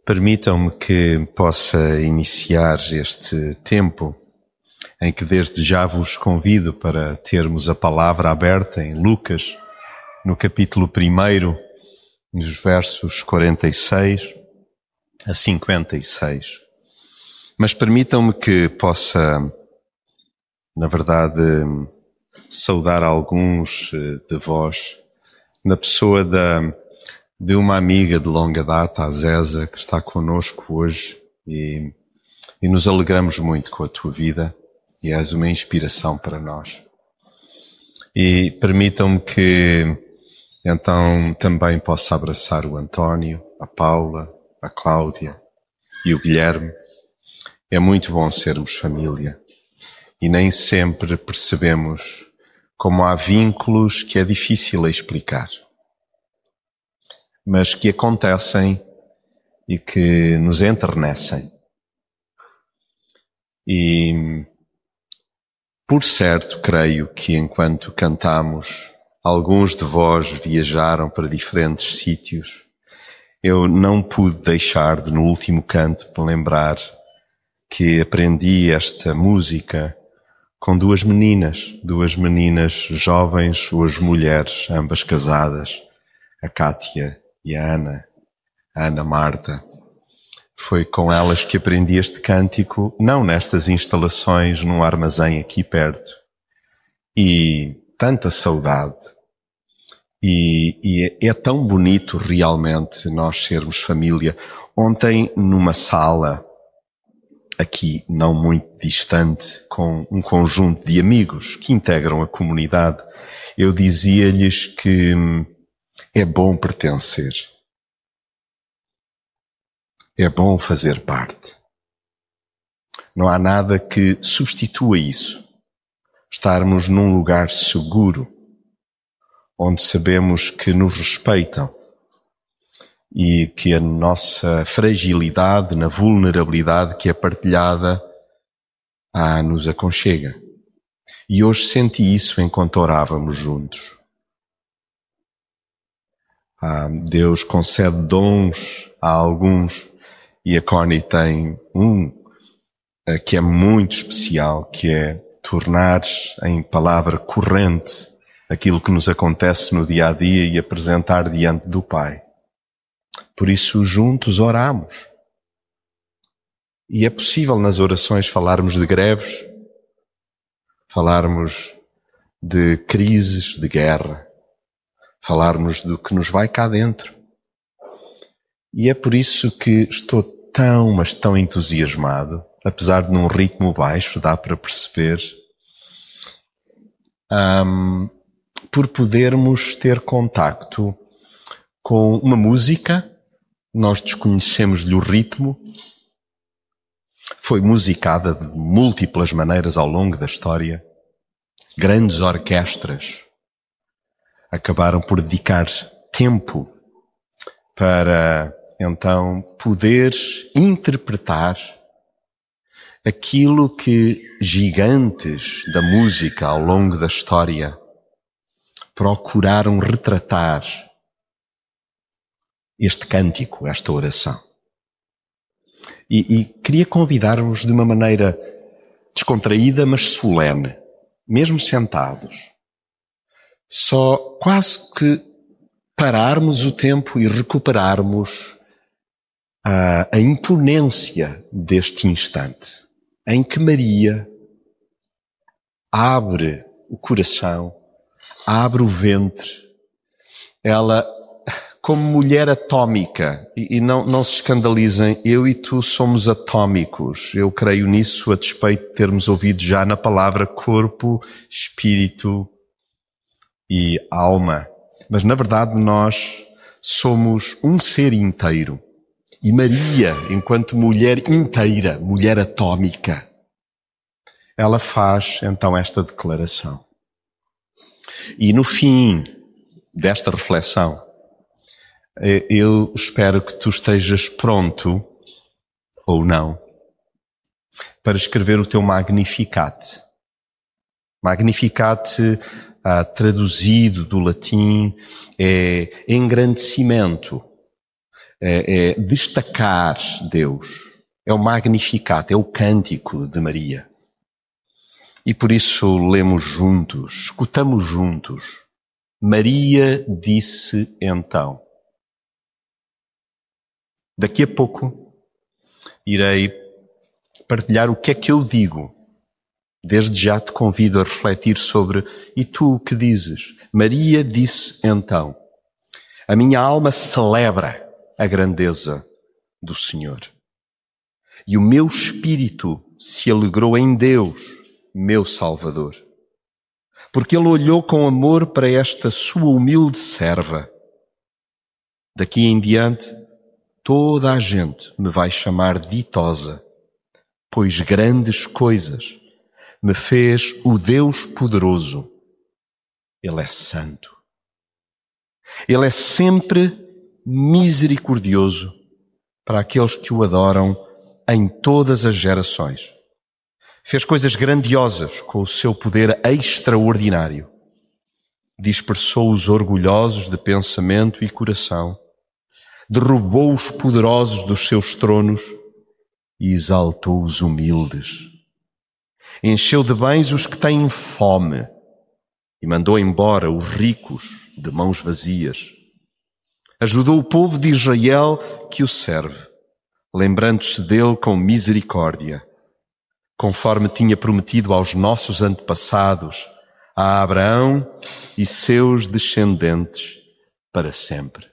Permitam-me que possa iniciar este tempo em que desde já vos convido para termos a palavra aberta em Lucas, no capítulo 1, nos versos 46 a 56. Mas permitam-me que possa, na verdade, saudar alguns de vós, na pessoa de uma amiga de longa data, a Zéza, que está connosco hoje e nos alegramos muito com a tua vida e és uma inspiração para nós. E permitam-me que então também possa abraçar o António, a Paula, a Cláudia e o Guilherme. É muito bom sermos família e nem sempre percebemos como há vínculos que é difícil explicar, mas que acontecem e que nos enternecem. E, por certo, creio que enquanto cantamos, alguns de vós viajaram para diferentes sítios. Eu não pude deixar de, no último canto, me lembrar que aprendi esta música com duas meninas jovens, duas mulheres, ambas casadas, a Cátia e a Ana Marta. Foi com elas que aprendi este cântico, não nestas instalações, num armazém aqui perto. E tanta saudade. E é tão bonito realmente nós sermos família. Ontem, numa sala, aqui não muito distante, com um conjunto de amigos que integram a comunidade, eu dizia-lhes que é bom pertencer. É bom fazer parte. Não há nada que substitua isso. Estarmos num lugar seguro, onde sabemos que nos respeitam e que a nossa fragilidade, na vulnerabilidade que é partilhada, nos aconchega. E hoje senti isso enquanto orávamos juntos. Deus concede dons a alguns e a Connie tem um que é muito especial, que é tornar em palavra corrente aquilo que nos acontece no dia a dia e apresentar diante do Pai. Por isso, juntos oramos. E é possível nas orações falarmos de greves, falarmos de crises, de guerra, falarmos do que nos vai cá dentro. E é por isso que estou mas tão entusiasmado, apesar de num ritmo baixo, dá para perceber, por podermos ter contacto com uma música. Nós desconhecemos-lhe o ritmo, foi musicada de múltiplas maneiras ao longo da história. Grandes orquestras acabaram por dedicar tempo para, então, poder interpretar aquilo que gigantes da música ao longo da história procuraram retratar. Este cântico, esta oração. E queria convidar-vos de uma maneira descontraída, mas solene, mesmo sentados, só quase que pararmos o tempo e recuperarmos a imponência deste instante, em que Maria abre o coração, abre o ventre, ela, como mulher atómica, e não se escandalizem, eu e tu somos atómicos. Eu creio nisso a despeito de termos ouvido já na palavra corpo, espírito e alma. Mas na verdade nós somos um ser inteiro. E Maria, enquanto mulher inteira, mulher atómica, ela faz então esta declaração. E no fim desta reflexão, eu espero que tu estejas pronto, ou não, para escrever o teu Magnificat. Magnificat, traduzido do latim, é engrandecimento, é destacar Deus. É o Magnificat, é o cântico de Maria. E por isso lemos juntos, escutamos juntos. Maria disse então. Daqui a pouco irei partilhar o que é que eu digo. Desde já te convido a refletir sobre, e tu o que dizes? Maria disse então, a minha alma celebra a grandeza do Senhor. E o meu espírito se alegrou em Deus, meu Salvador. Porque Ele olhou com amor para esta sua humilde serva. Daqui em diante, toda a gente me vai chamar ditosa, pois grandes coisas me fez o Deus poderoso. Ele é santo. Ele é sempre misericordioso para aqueles que o adoram em todas as gerações. Fez coisas grandiosas com o seu poder extraordinário. Dispersou os orgulhosos de pensamento e coração. Derrubou os poderosos dos seus tronos e exaltou os humildes. Encheu de bens os que têm fome e mandou embora os ricos de mãos vazias. Ajudou o povo de Israel que o serve, lembrando-se dele com misericórdia, conforme tinha prometido aos nossos antepassados, a Abraão e seus descendentes para sempre.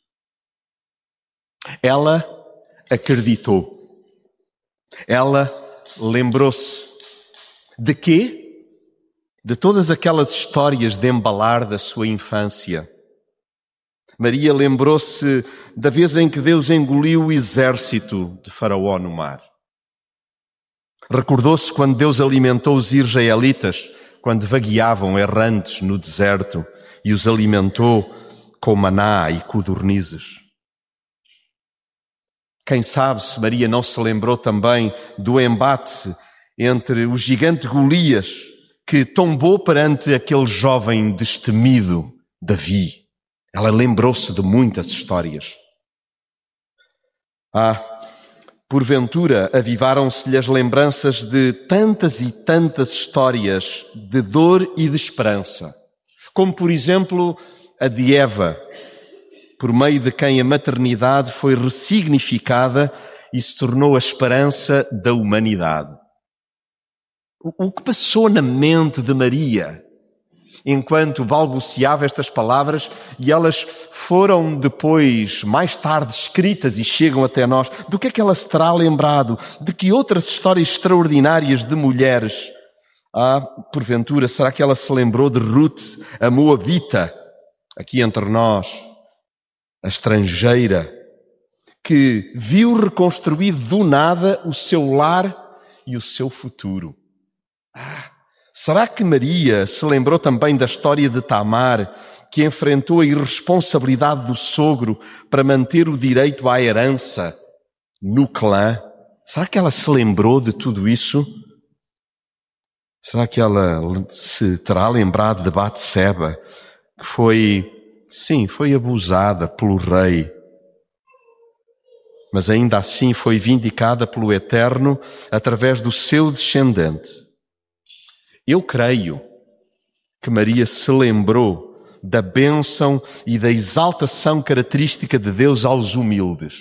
Ela acreditou. Ela lembrou-se. De quê? De todas aquelas histórias de embalar da sua infância. Maria lembrou-se da vez em que Deus engoliu o exército de Faraó no mar. Recordou-se quando Deus alimentou os israelitas, quando vagueavam errantes no deserto e os alimentou com maná e codornizes. Quem sabe se Maria não se lembrou também do embate entre o gigante Golias, que tombou perante aquele jovem destemido, Davi. Ela lembrou-se de muitas histórias. Porventura, avivaram-se-lhe as lembranças de tantas e tantas histórias de dor e de esperança. Como, por exemplo, a de Eva, por meio de quem a maternidade foi ressignificada e se tornou a esperança da humanidade. O que passou na mente de Maria enquanto balbuciava estas palavras, e elas foram depois, mais tarde, escritas e chegam até nós? Do que é que ela se terá lembrado? De que outras histórias extraordinárias de mulheres? Porventura, será que ela se lembrou de Ruth, a Moabita, aqui entre nós, a estrangeira, que viu reconstruído do nada o seu lar e o seu futuro? Será que Maria se lembrou também da história de Tamar, que enfrentou a irresponsabilidade do sogro para manter o direito à herança no clã? Será que ela se lembrou de tudo isso? Será que ela se terá lembrado de Batseba, que foi abusada pelo rei, mas ainda assim foi vindicada pelo Eterno através do seu descendente? Eu creio que Maria se lembrou da bênção e da exaltação característica de Deus aos humildes.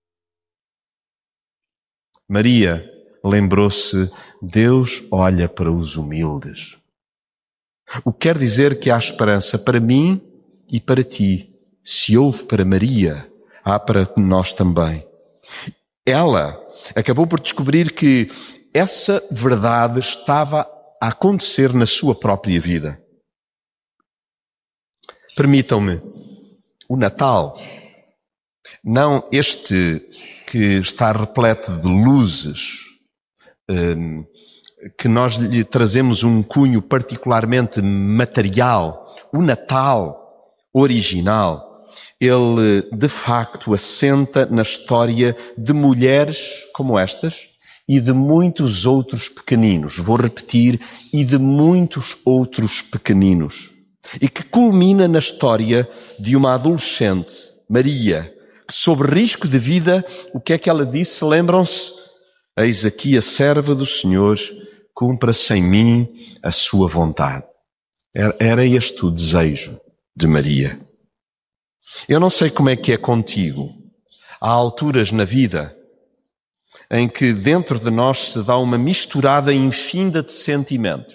Maria lembrou-se, Deus olha para os humildes. O que quer dizer que há esperança para mim e para ti. Se houve para Maria, há para nós também. Ela acabou por descobrir que essa verdade estava a acontecer na sua própria vida. Permitam-me, o Natal, não este que está repleto de luzes, que nós lhe trazemos um cunho particularmente material. O Natal original, ele de facto assenta na história de mulheres como estas, e de muitos outros pequeninos. Vou repetir, e de muitos outros pequeninos. E que culmina na história de uma adolescente, Maria, sob risco de vida, o que é que ela disse? Lembram-se? Eis aqui a serva do Senhor, cumpra-se em mim a sua vontade. Era este o desejo de Maria. Eu não sei como é que é contigo. Há alturas na vida em que dentro de nós se dá uma misturada infinda de sentimentos.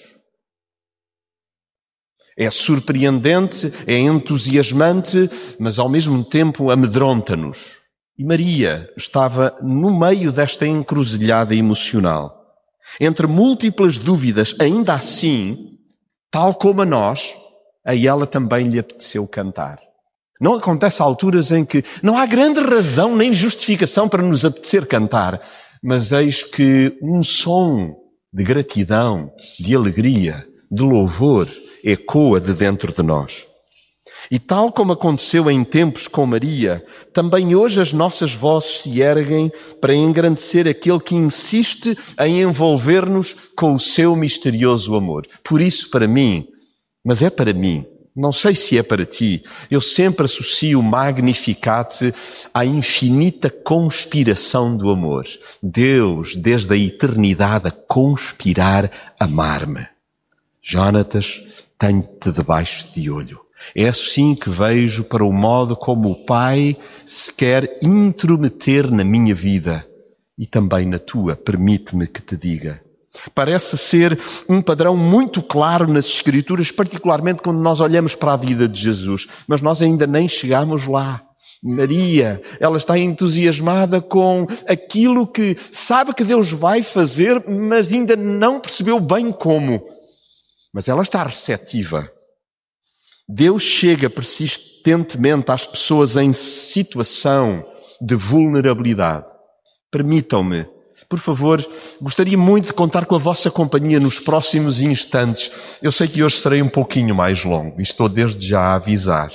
É surpreendente, é entusiasmante, mas ao mesmo tempo amedronta-nos. E Maria estava no meio desta encruzilhada emocional. Entre múltiplas dúvidas, ainda assim, tal como a nós, a ela também lhe apeteceu cantar. Não acontece alturas em que não há grande razão nem justificação para nos apetecer cantar, mas eis que um som de gratidão, de alegria, de louvor, ecoa de dentro de nós. E tal como aconteceu em tempos com Maria, também hoje as nossas vozes se erguem para engrandecer aquele que insiste em envolver-nos com o seu misterioso amor. Por isso, para mim, mas é para mim, não sei se é para ti, eu sempre associo o Magnificat à infinita conspiração do amor. Deus, desde a eternidade, a conspirar, amar-me. Jonatas, tenho-te debaixo de olho. É assim que vejo para o modo como o Pai se quer intrometer na minha vida e também na tua, permite-me que te diga. Parece ser um padrão muito claro nas Escrituras, particularmente quando nós olhamos para a vida de Jesus, mas nós ainda nem chegamos lá. Maria, ela está entusiasmada com aquilo que sabe que Deus vai fazer, mas ainda não percebeu bem como. Mas ela está receptiva. Deus chega persistentemente às pessoas em situação de vulnerabilidade. Permitam-me, por favor, gostaria muito de contar com a vossa companhia nos próximos instantes. Eu sei que hoje serei um pouquinho mais longo e estou desde já a avisar.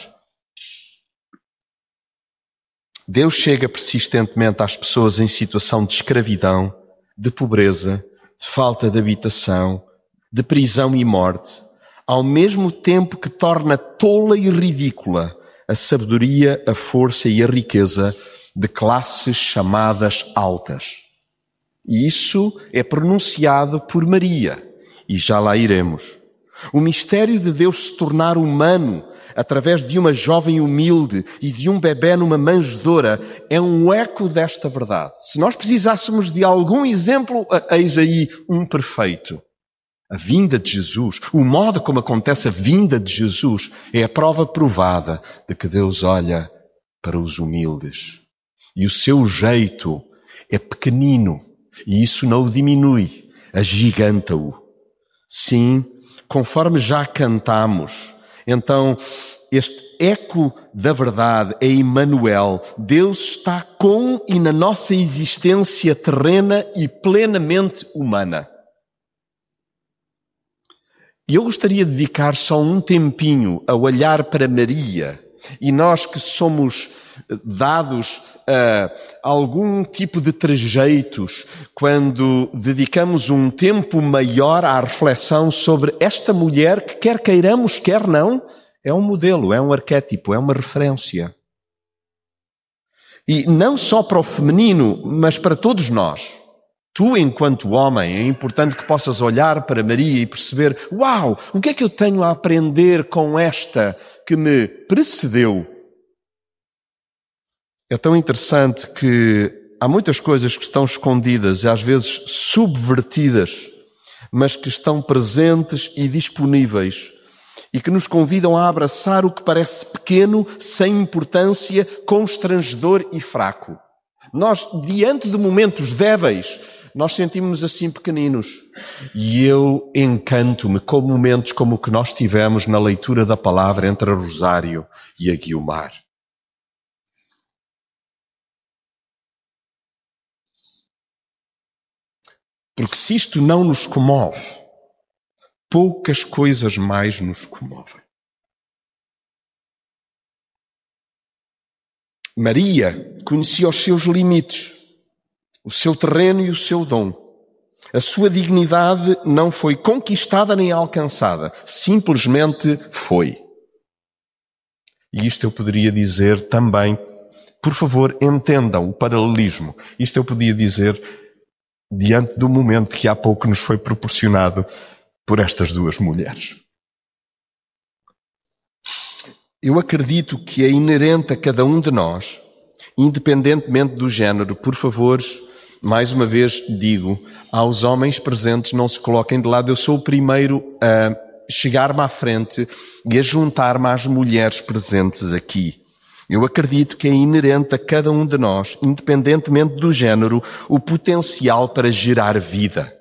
Deus chega persistentemente às pessoas em situação de escravidão, de pobreza, de falta de habitação, de prisão e morte, ao mesmo tempo que torna tola e ridícula a sabedoria, a força e a riqueza de classes chamadas altas. E isso é pronunciado por Maria, e já lá iremos. O mistério de Deus se tornar humano através de uma jovem humilde e de um bebé numa manjedoura é um eco desta verdade. Se nós precisássemos de algum exemplo, eis aí um perfeito. A vinda de Jesus, o modo como acontece a vinda de Jesus, é a prova provada de que Deus olha para os humildes. E o seu jeito é pequenino, e isso não o diminui, agiganta-o. Sim, conforme já cantamos, então este eco da verdade é Emmanuel. Deus está com e na nossa existência terrena e plenamente humana. E eu gostaria de dedicar só um tempinho a olhar para Maria, e nós que somos dados a algum tipo de trejeitos, quando dedicamos um tempo maior à reflexão sobre esta mulher que quer queiramos, quer não, é um modelo, é um arquétipo, é uma referência. E não só para o feminino, mas para todos nós. Tu, enquanto homem, é importante que possas olhar para Maria e perceber, uau, o que é que eu tenho a aprender com esta que me precedeu? É tão interessante que há muitas coisas que estão escondidas e às vezes subvertidas, mas que estão presentes e disponíveis e que nos convidam a abraçar o que parece pequeno, sem importância, constrangedor e fraco. Nós, diante de momentos débeis, nós sentimos-nos assim pequeninos. E eu encanto-me com momentos como o que nós tivemos na leitura da palavra entre a Rosário e a Guiomar. Porque se isto não nos comove, poucas coisas mais nos comovem. Maria conhecia os seus limites, o seu terreno e o seu dom. A sua dignidade não foi conquistada nem alcançada, simplesmente foi. E isto eu poderia dizer também Por favor, entendam o paralelismo. Isto eu podia dizer diante do momento que há pouco nos foi proporcionado por estas duas mulheres. Eu acredito que é inerente a cada um de nós, independentemente do género. Por favor, mais uma vez digo, aos homens presentes, não se coloquem de lado. Eu sou o primeiro a chegar-me à frente e a juntar-me às mulheres presentes aqui. Eu acredito que é inerente a cada um de nós, independentemente do género, o potencial para gerar vida.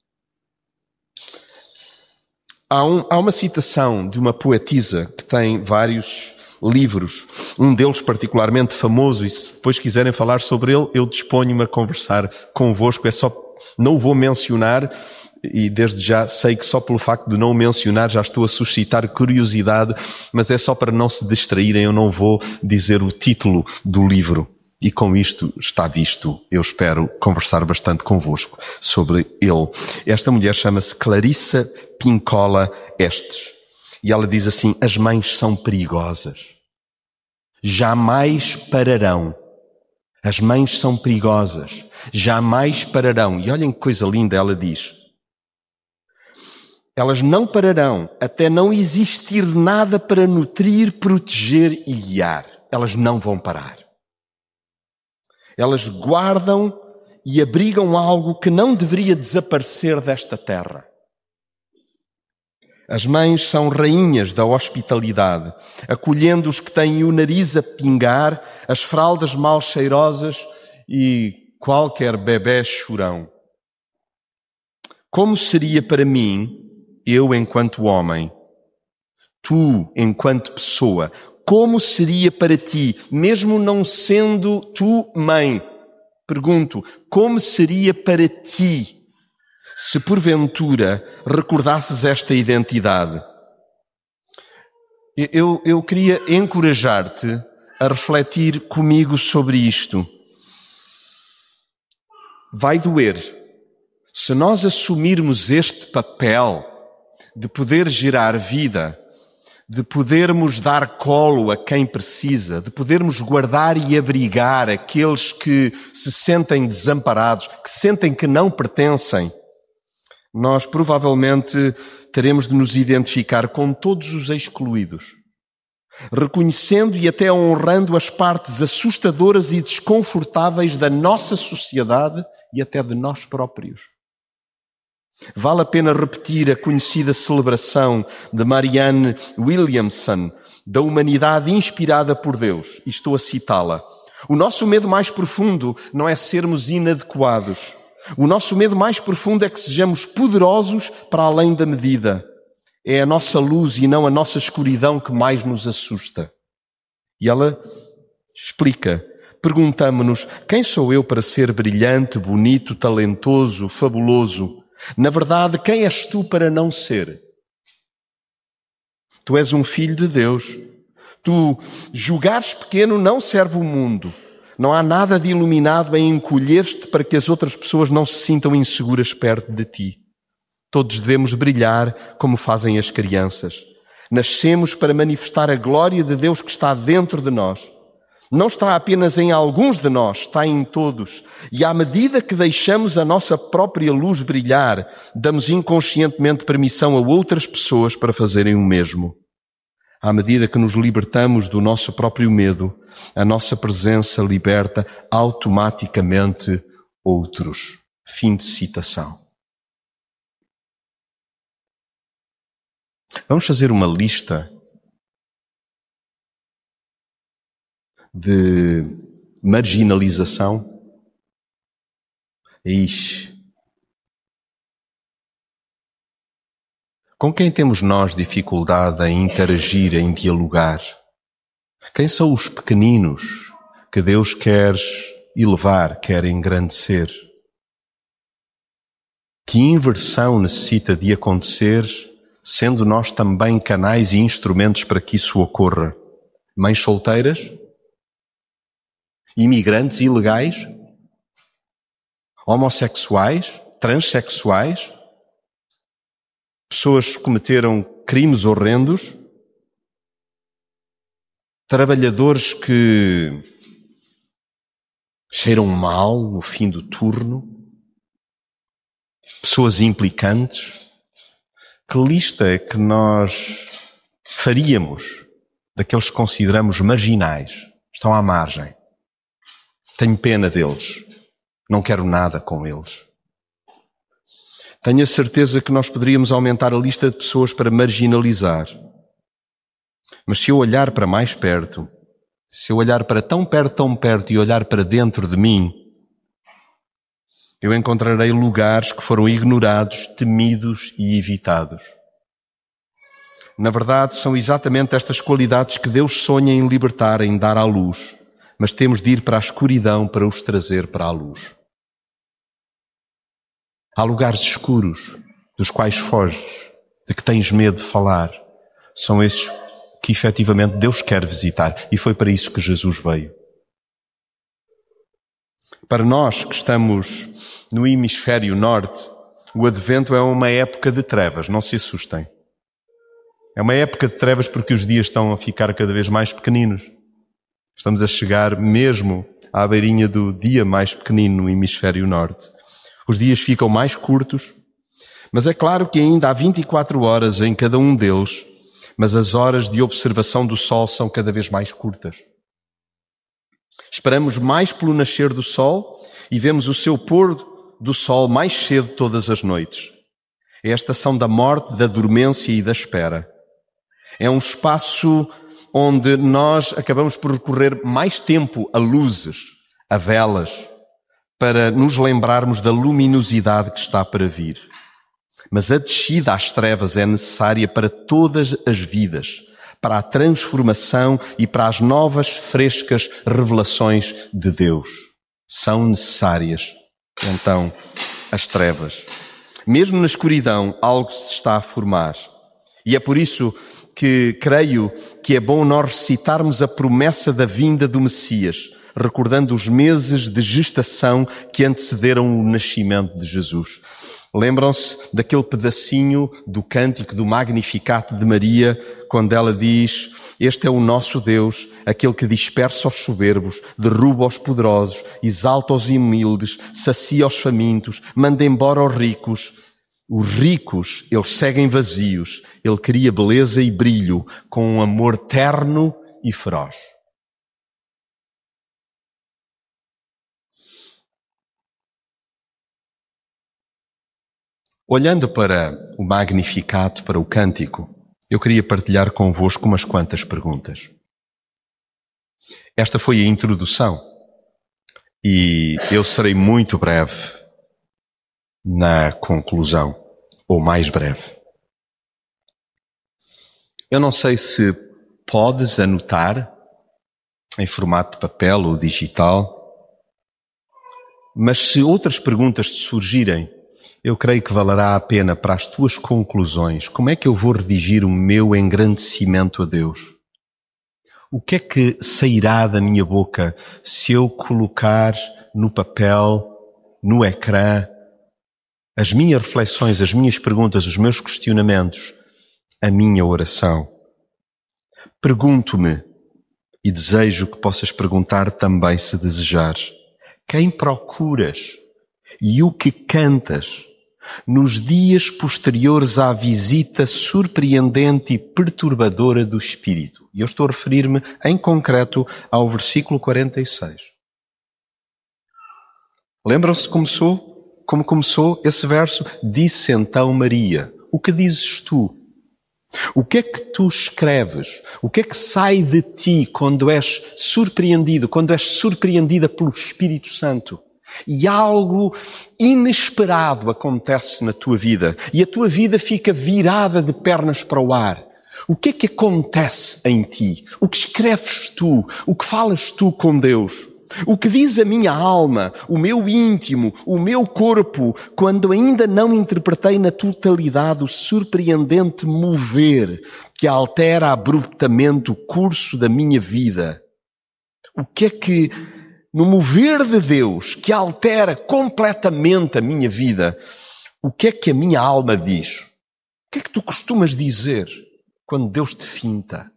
Há uma citação de uma poetisa que tem vários livros, um deles particularmente famoso, e se depois quiserem falar sobre ele, eu disponho-me a conversar convosco. Não o vou mencionar, e desde já sei que só pelo facto de não o mencionar já estou a suscitar curiosidade, mas é só para não se distraírem, eu não vou dizer o título do livro. E com isto está visto, eu espero conversar bastante convosco sobre ele. Esta mulher chama-se Clarissa Pinkola Estes. E ela diz assim: as mães são perigosas. Jamais pararão. As mães são perigosas. Jamais pararão. E olhem que coisa linda ela diz. Elas não pararão até não existir nada para nutrir, proteger e guiar. Elas não vão parar. Elas guardam e abrigam algo que não deveria desaparecer desta terra. As mães são rainhas da hospitalidade, acolhendo os que têm o nariz a pingar, as fraldas mal cheirosas e qualquer bebé chorão. Como seria para mim, eu enquanto homem, tu enquanto pessoa, como seria para ti, mesmo não sendo tu mãe? Pergunto, como seria para ti se porventura recordasses esta identidade? Eu queria encorajar-te a refletir comigo sobre isto. Vai doer. Se nós assumirmos este papel de poder gerar vida, de podermos dar colo a quem precisa, de podermos guardar e abrigar aqueles que se sentem desamparados, que sentem que não pertencem, nós provavelmente teremos de nos identificar com todos os excluídos, reconhecendo e até honrando as partes assustadoras e desconfortáveis da nossa sociedade e até de nós próprios. Vale a pena repetir a conhecida celebração de Marianne Williamson, da humanidade inspirada por Deus. E estou a citá-la. O nosso medo mais profundo não é sermos inadequados. O nosso medo mais profundo é que sejamos poderosos para além da medida. É a nossa luz e não a nossa escuridão que mais nos assusta. E ela explica. Perguntamo-nos, quem sou eu para ser brilhante, bonito, talentoso, fabuloso? Na verdade, quem és tu para não ser? Tu és um filho de Deus. Tu, julgares pequeno, não serve o mundo. Não há nada de iluminado em encolher-te para que as outras pessoas não se sintam inseguras perto de ti. Todos devemos brilhar como fazem as crianças. Nascemos para manifestar a glória de Deus que está dentro de nós. Não está apenas em alguns de nós, está em todos. E à medida que deixamos a nossa própria luz brilhar, damos inconscientemente permissão a outras pessoas para fazerem o mesmo. À medida que nos libertamos do nosso próprio medo, a nossa presença liberta automaticamente outros. Fim de citação. Vamos fazer uma lista de marginalização. Ixi. Com quem temos nós dificuldade em interagir, em dialogar? Quem são os pequeninos que Deus quer elevar, quer engrandecer? Que inversão necessita de acontecer, sendo nós também canais e instrumentos para que isso ocorra? Mães solteiras? Imigrantes ilegais? Homossexuais? Transsexuais? Pessoas que cometeram crimes horrendos? Trabalhadores que cheiram mal no fim do turno, pessoas implicantes. Que lista é que nós faríamos daqueles que consideramos marginais, estão à margem? Tenho pena deles, não quero nada com eles. Tenho a certeza que nós poderíamos aumentar a lista de pessoas para marginalizar. Mas se eu olhar para mais perto, se eu olhar para tão perto e olhar para dentro de mim, eu encontrarei lugares que foram ignorados, temidos e evitados. Na verdade, são exatamente estas qualidades que Deus sonha em libertar, em dar à luz, mas temos de ir para a escuridão para os trazer para a luz. Há lugares escuros, dos quais foges, de que tens medo de falar. São esses que efetivamente Deus quer visitar, e foi para isso que Jesus veio. Para nós que estamos no hemisfério norte, o Advento é uma época de trevas, não se assustem. É uma época de trevas porque os dias estão a ficar cada vez mais pequeninos. Estamos a chegar mesmo à beirinha do dia mais pequenino no hemisfério norte. Os dias ficam mais curtos, mas é claro que ainda há 24 horas em cada um deles, mas as horas de observação do sol são cada vez mais curtas. Esperamos mais pelo nascer do sol e vemos o seu pôr do sol mais cedo todas as noites. É a estação da morte, da dormência e da espera. É um espaço onde nós acabamos por recorrer mais tempo a luzes, a velas, para nos lembrarmos da luminosidade que está para vir. Mas a descida às trevas é necessária para todas as vidas, para a transformação e para as novas, frescas revelações de Deus. São necessárias, então, as trevas. Mesmo na escuridão, algo se está a formar. E é por isso que creio que é bom nós recitarmos a promessa da vinda do Messias, recordando os meses de gestação que antecederam o nascimento de Jesus. Lembram-se daquele pedacinho do cântico do Magnificat de Maria, quando ela diz: este é o nosso Deus, aquele que dispersa os soberbos, derruba os poderosos, exalta os humildes, sacia os famintos, manda embora os ricos. Os ricos, eles seguem vazios. Ele cria beleza e brilho com um amor terno e feroz. Olhando para o Magnificat, para o cântico, eu queria partilhar convosco umas quantas perguntas. Esta foi a introdução e eu serei muito breve na conclusão, ou mais breve. Eu não sei se podes anotar em formato de papel ou digital, mas se outras perguntas te surgirem, eu creio que valerá a pena para as tuas conclusões. Como é que eu vou redigir o meu engrandecimento a Deus? O que é que sairá da minha boca se eu colocar no papel, no ecrã, as minhas reflexões, as minhas perguntas, os meus questionamentos, a minha oração? Pergunto-me, e desejo que possas perguntar também se desejares, quem procuras e o que cantas nos dias posteriores à visita surpreendente e perturbadora do Espírito? E eu estou a referir-me em concreto ao versículo 46. Lembram-se como começou esse verso? Disse então Maria: o que dizes tu? O que é que tu escreves? O que é que sai de ti quando és surpreendido, quando és surpreendida pelo Espírito Santo? E algo inesperado acontece na tua vida e a tua vida fica virada de pernas para o ar. O que é que acontece em ti? O que escreves tu? O que falas tu com Deus? O que diz a minha alma, o meu íntimo, o meu corpo, quando ainda não interpretei na totalidade o surpreendente mover que altera abruptamente o curso da minha vida? O que é que, no mover de Deus, que altera completamente a minha vida, o que é que a minha alma diz? O que é que tu costumas dizer quando Deus te finta?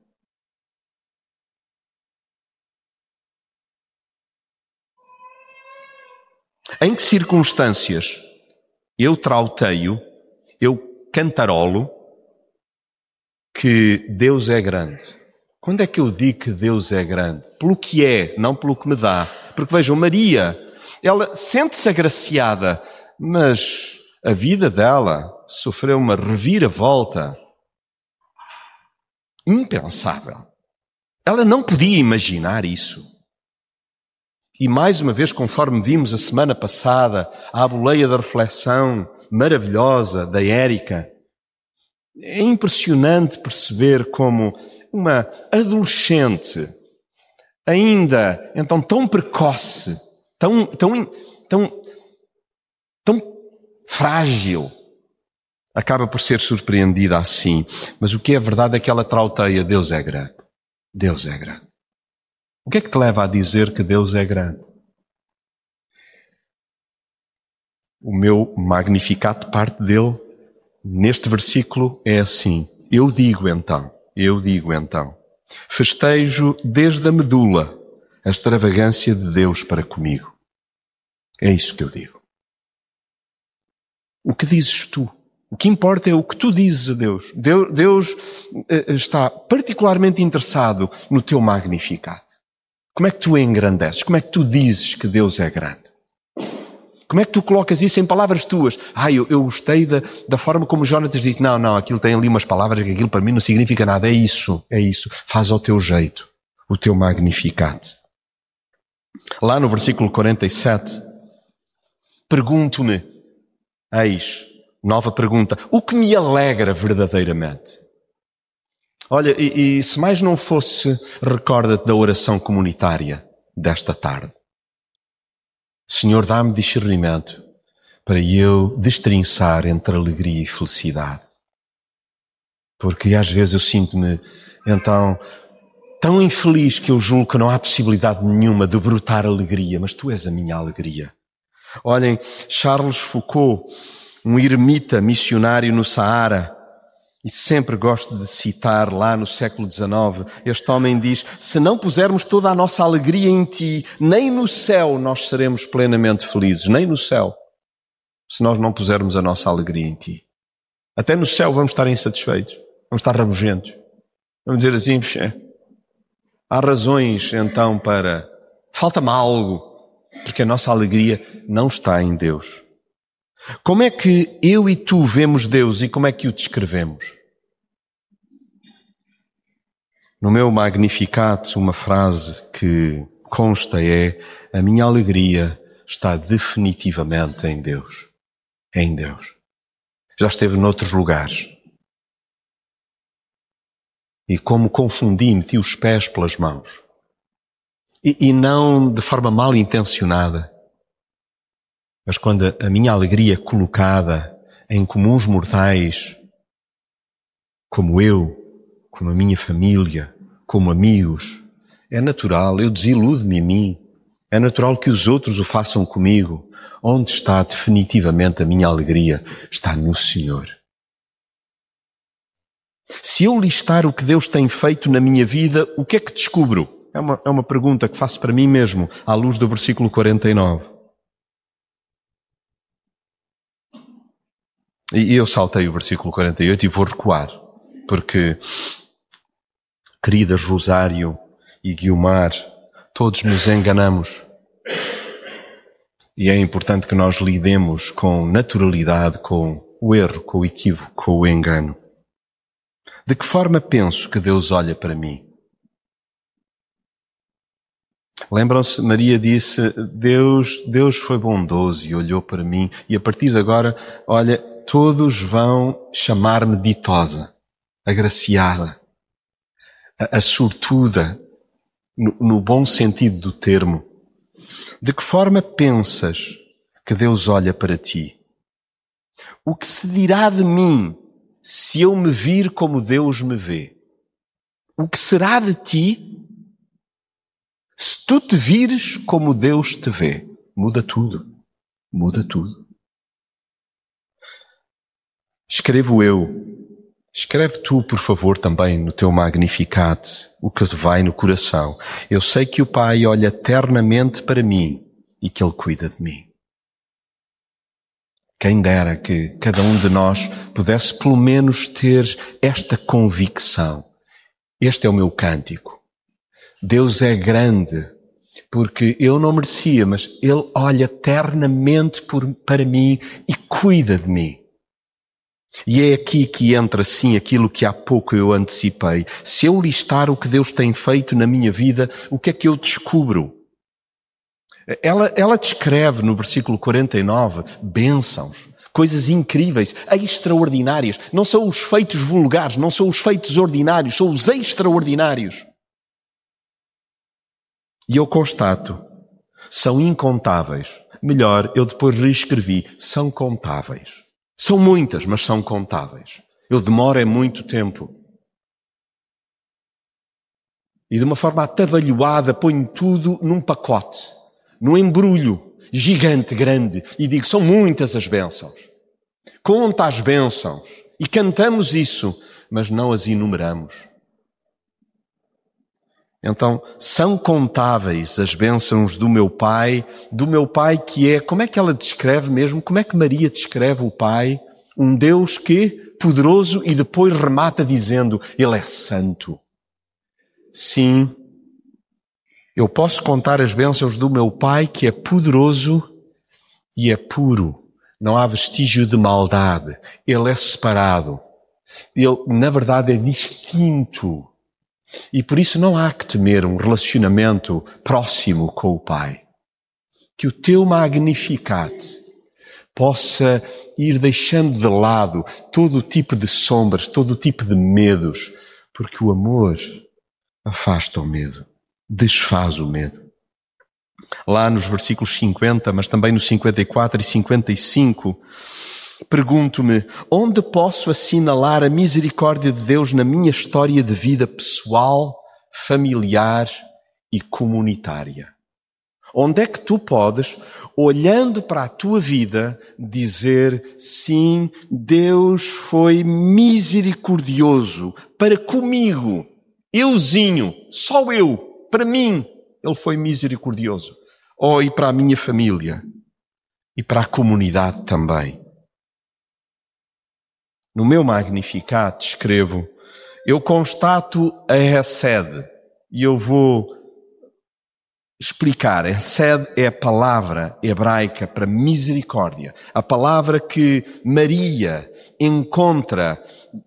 Em que circunstâncias eu trauteio, eu cantarolo que Deus é grande? Quando é que eu digo que Deus é grande? Pelo que é, não pelo que me dá. Porque vejam, Maria, ela sente-se agraciada, mas a vida dela sofreu uma reviravolta impensável. Ela não podia imaginar isso. E mais uma vez, conforme vimos a semana passada, a boleia da reflexão maravilhosa da Érica, é impressionante perceber como uma adolescente, ainda então tão precoce, tão frágil, acaba por ser surpreendida assim. Mas o que é verdade é que ela trauteia: Deus é grande. Deus é grande. O que é que te leva a dizer que Deus é grande? O meu Magnificat parte dele, neste versículo, é assim: eu digo então, festejo desde a medula a extravagância de Deus para comigo. É isso que eu digo. O que dizes tu? O que importa é o que tu dizes a Deus. Deus está particularmente interessado no teu Magnificat. Como é que tu engrandeces? Como é que tu dizes que Deus é grande? Como é que tu colocas isso em palavras tuas? Eu gostei da forma como o Jonatas disse. Não, aquilo tem ali umas palavras que aquilo para mim não significa nada. É isso. Faz ao teu jeito, o teu Magnificat. Lá no versículo 47, pergunto-me, nova pergunta, o que me alegra verdadeiramente? Olha, e se mais não fosse, recorda-te da oração comunitária desta tarde. Senhor, dá-me discernimento para eu destrinçar entre alegria e felicidade. Porque às vezes eu sinto-me, então, tão infeliz que eu julgo que não há possibilidade nenhuma de brotar alegria, mas tu és a minha alegria. Olhem, Charles Foucault, um eremita missionário no Saara, e sempre gosto de citar lá no século XIX, este homem diz: se não pusermos toda a nossa alegria em ti, nem no céu nós seremos plenamente felizes, nem no céu, se nós não pusermos a nossa alegria em ti. Até no céu vamos estar insatisfeitos, vamos estar rabugentos. Vamos dizer assim, há razões então para... falta-me algo, porque a nossa alegria não está em Deus. Como é que eu e tu vemos Deus e como é que o descrevemos? No meu Magnificat, uma frase que consta é: a minha alegria está definitivamente em Deus. É em Deus. Já esteve noutros lugares. E como confundi, meti os pés pelas mãos. E não de forma mal intencionada. Mas quando a minha alegria é colocada em comuns mortais, como eu, como a minha família, como amigos, é natural, eu desiludo-me em mim. É natural que os outros o façam comigo. Onde está definitivamente a minha alegria? Está no Senhor. Se eu listar o que Deus tem feito na minha vida, o que é que descubro? É uma pergunta que faço para mim mesmo, à luz do versículo 49. E eu saltei o versículo 48 e vou recuar, porque, queridas Rosário e Guiomar, todos nos enganamos. E é importante que nós lidemos com naturalidade com o erro, com o equívoco, com o engano. De que forma penso que Deus olha para mim? Lembram-se, Maria disse, Deus foi bondoso e olhou para mim, e a partir de agora, olha, todos vão chamar-me ditosa, agraciada, a sortuda, no bom sentido do termo. De que forma pensas que Deus olha para ti? O que se dirá de mim se eu me vir como Deus me vê? O que será de ti se tu te vires como Deus te vê? Muda tudo. Muda tudo. Escrevo eu. Escreve tu, por favor, também no teu Magnificat o que te vai no coração. Eu sei que o Pai olha eternamente para mim e que Ele cuida de mim. Quem dera que cada um de nós pudesse pelo menos ter esta convicção. Este é o meu cântico. Deus é grande, porque eu não merecia, mas Ele olha ternamente para mim e cuida de mim. E é aqui que entra, sim, aquilo que há pouco eu antecipei. Se eu listar o que Deus tem feito na minha vida, o que é que eu descubro? Ela descreve no versículo 49 bênçãos, coisas incríveis, extraordinárias. Não são os feitos vulgares, não são os feitos ordinários, são os extraordinários. E eu constato, são incontáveis. Melhor, eu depois reescrevi, são contáveis. São muitas, mas são contáveis. Eu demoro muito tempo. E de uma forma atabalhoada ponho tudo num pacote, num embrulho gigante, grande, e digo, são muitas as bênçãos. Conta as bênçãos. E cantamos isso, mas não as enumeramos. Então, são contáveis as bênçãos do meu Pai que é, como é que ela descreve mesmo? Como é que Maria descreve o Pai? Um Deus que, poderoso, e depois remata dizendo, Ele é santo. Sim, eu posso contar as bênçãos do meu Pai que é poderoso e é puro. Não há vestígio de maldade. Ele é separado. Ele, na verdade, é distinto. E por isso não há que temer um relacionamento próximo com o Pai. Que o teu Magnificat possa ir deixando de lado todo o tipo de sombras, todo o tipo de medos, porque o amor afasta o medo, desfaz o medo. Lá nos versículos 50, mas também nos 54 e 55, pergunto-me, onde posso assinalar a misericórdia de Deus na minha história de vida pessoal, familiar e comunitária? Onde é que tu podes, olhando para a tua vida, dizer, sim, Deus foi misericordioso para comigo, euzinho, só eu, para mim, Ele foi misericordioso. Oh, e para a minha família, e para a comunidade também. No meu Magnificat escrevo, eu constato a Hesed, e eu vou explicar. Hesed é a palavra hebraica para misericórdia. A palavra que Maria encontra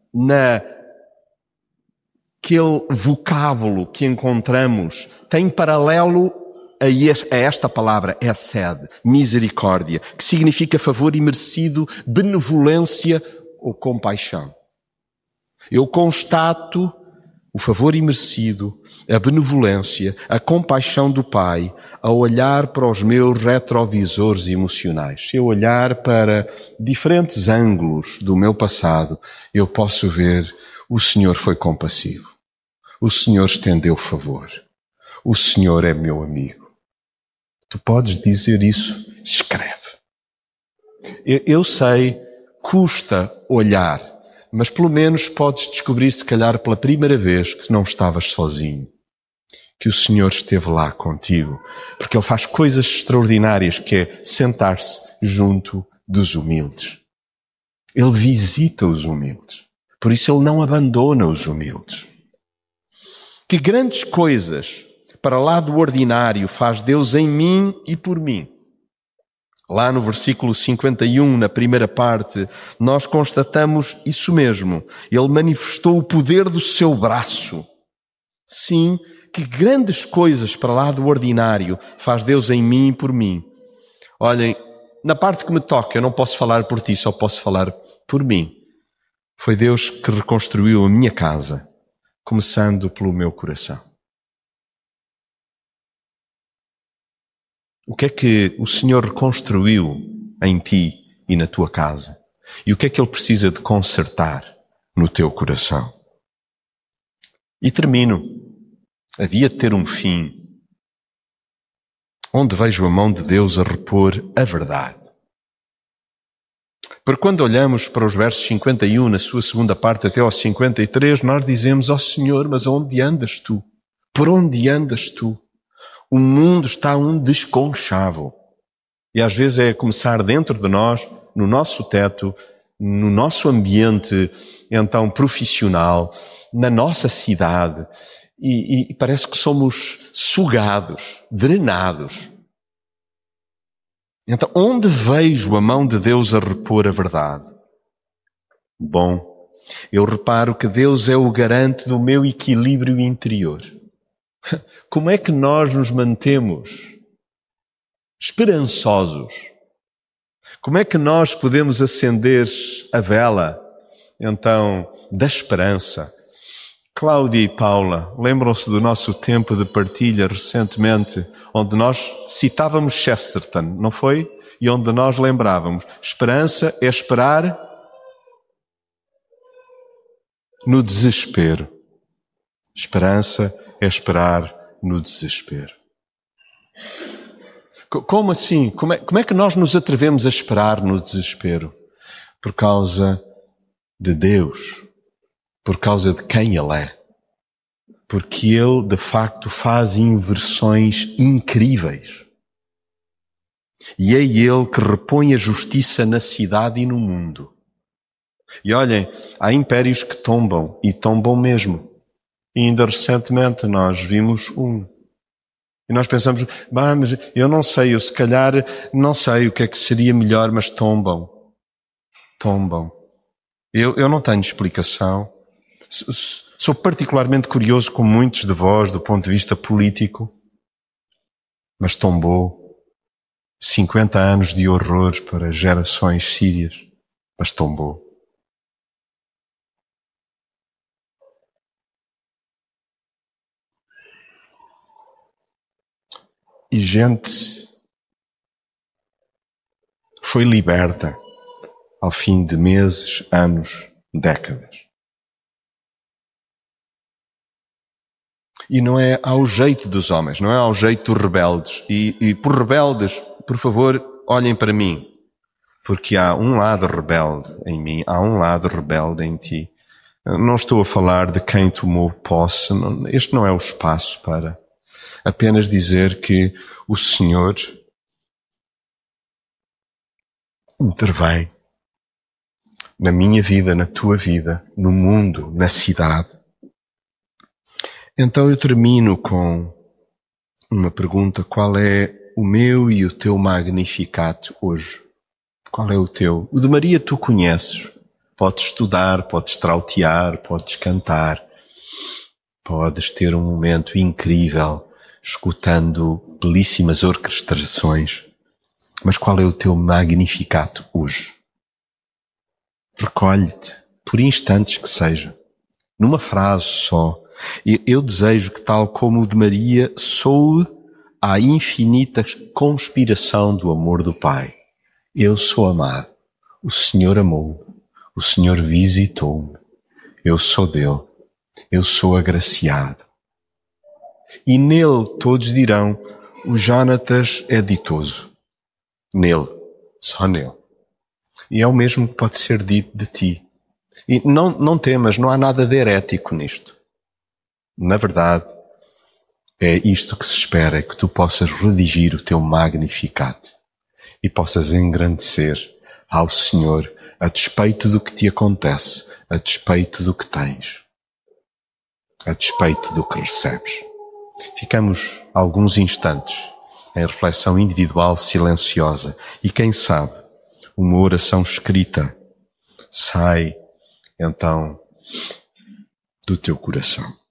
naquele vocábulo que encontramos, tem paralelo a esta palavra, Hesed, misericórdia, que significa favor imerecido, benevolência ou compaixão. Eu constato o favor imerecido, a benevolência, a compaixão do Pai ao olhar para os meus retrovisores emocionais. Se eu olhar para diferentes ângulos do meu passado, eu posso ver o Senhor foi compassivo. O Senhor estendeu favor. O Senhor é meu amigo. Tu podes dizer isso? Escreve. Eu sei, custa olhar, mas pelo menos podes descobrir, se calhar pela primeira vez, que não estavas sozinho. Que o Senhor esteve lá contigo. Porque Ele faz coisas extraordinárias, que é sentar-se junto dos humildes. Ele visita os humildes. Por isso Ele não abandona os humildes. Que grandes coisas para lá do ordinário faz Deus em mim e por mim. Lá no versículo 51, na primeira parte, nós constatamos isso mesmo. Ele manifestou o poder do seu braço. Sim, que grandes coisas para lá do ordinário faz Deus em mim e por mim. Olhem, na parte que me toca, eu não posso falar por ti, só posso falar por mim. Foi Deus que reconstruiu a minha casa, começando pelo meu coração. O que é que o Senhor reconstruiu em ti e na tua casa? E o que é que Ele precisa de consertar no teu coração? E termino. Havia de ter um fim, onde vejo a mão de Deus a repor a verdade. Porque quando olhamos para os versos 51, na sua segunda parte, até aos 53, nós dizemos, ó Senhor, mas onde andas tu? Por onde andas tu? O mundo está um desconchavo. E às vezes é começar dentro de nós, no nosso teto, no nosso ambiente, então, profissional, na nossa cidade, e parece que somos sugados, drenados. Então, onde vejo a mão de Deus a repor a verdade? Bom, eu reparo que Deus é o garante do meu equilíbrio interior. Como é que nós nos mantemos esperançosos? Como é que nós podemos acender a vela, então, da esperança? Cláudia e Paula, lembram-se do nosso tempo de partilha recentemente, onde nós citávamos Chesterton, não foi? E onde nós lembrávamos, esperança é esperar no desespero. Esperança é esperar no desespero. Como assim? Como é que nós nos atrevemos a esperar no desespero? Por causa de Deus. Por causa de quem Ele é. Porque Ele, de facto, faz inversões incríveis. E é Ele que repõe a justiça na cidade e no mundo. E olhem, há impérios que tombam, e tombam mesmo. E ainda recentemente nós vimos um. E nós pensamos, mas eu não sei, eu se calhar não sei o que é que seria melhor, mas tombam. Tombam. Eu não tenho explicação. Sou particularmente curioso com muitos de vós do ponto de vista político, mas tombou 50 anos de horrores para gerações sírias, mas tombou. E gente foi liberta ao fim de meses, anos, décadas. E não é ao jeito dos homens, não é ao jeito dos rebeldes. E por rebeldes, por favor, olhem para mim. Porque há um lado rebelde em mim, há um lado rebelde em ti. Não estou a falar de quem tomou posse, este não é o espaço para apenas dizer que o Senhor intervém na minha vida, na tua vida, no mundo, na cidade. Então eu termino com uma pergunta: qual é o meu e o teu Magnificat hoje? Qual é o teu? O de Maria tu conheces. Podes estudar, podes trautear, podes cantar, podes ter um momento incrível escutando belíssimas orquestrações. Mas qual é o teu Magnificat hoje? Recolhe-te, por instantes que seja, numa frase só. Eu desejo que, tal como o de Maria, soe à infinita conspiração do amor do Pai. Eu sou amado, o Senhor amou-me, o Senhor visitou-me, eu sou dele, eu sou agraciado. E nele todos dirão, o Jonatas é ditoso. Nele, só nele. E é o mesmo que pode ser dito de ti. E não temas, não há nada de herético nisto. Na verdade, é isto que se espera, é que tu possas redigir o teu Magnificat e possas engrandecer ao Senhor a despeito do que te acontece, a despeito do que tens, a despeito do que recebes. Ficamos alguns instantes em reflexão individual silenciosa e quem sabe uma oração escrita sai então do teu coração.